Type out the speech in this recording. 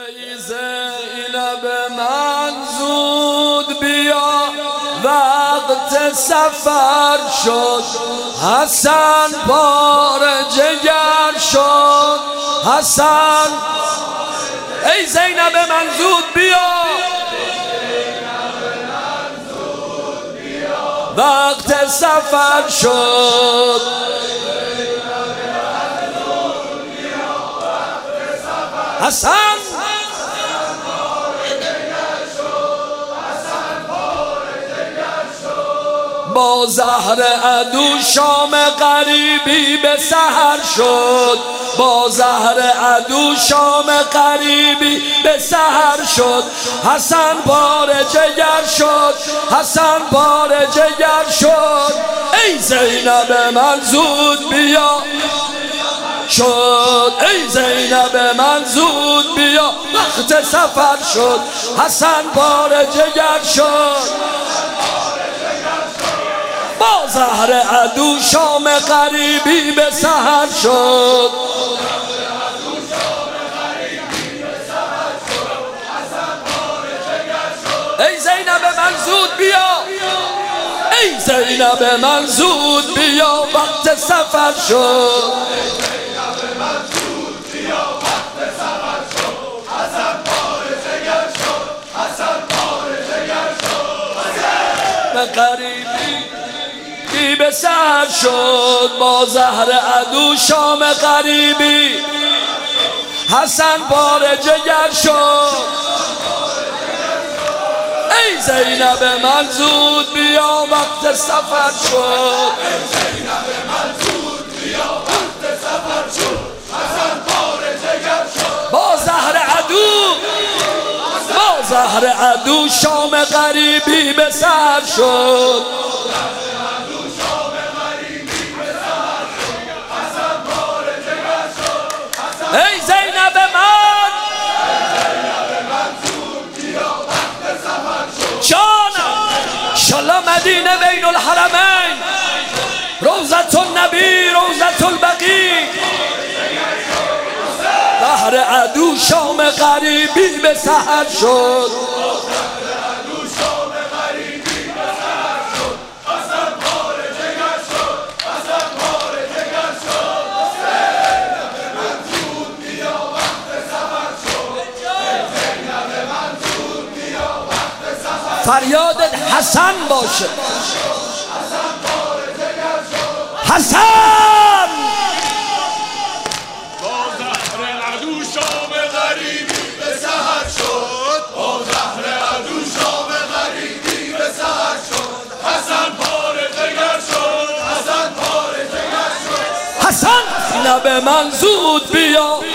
ای زینب من زود بیا وقت سفر شد، حسن پاره جگر شد. حسن ای زینب من زود بیا وقت سفر شد. حسن با زهر عدو شام غریبی به سحر شد. با زهر عدو شام غریبی به سحر شد. حسن پاره جگر شد، حسن پاره جگر شد. ای زینب من زود بیا شد، ای زینب من زود بیا وقت سفر شد. حسن پاره جگر شد. با زهر عدو شام غریبی به سحر شد. ای زینب من زود بیا، ای زینب من زود بیا وقت سفر شد. غریبی به سحر شد. با زهر عدو شام غریبی حسن پاره جگر شد. ای زینب من زود بیا وقت سفر شد. ای زینب من زود بیا وقت سفر شد. حسن پاره جگر شد. با زهر عدو، با زهر عدو شام غریبی به سحر شد. ای زینب من زود بیا وقت سفر شد. جانم انشالله مدینه بین الحرمین، روضة النبی روضة البقیع. زهر عدو شام غریبی به سحر شد. فریادت حسن باشه. حسن با زهر عدو شام غریبی به سحر شد. با زهر عدو شام غریبی به سحر شد. حسن پاره جگر شد. حسن پاره جگر شد. حسن زینب من زود بیا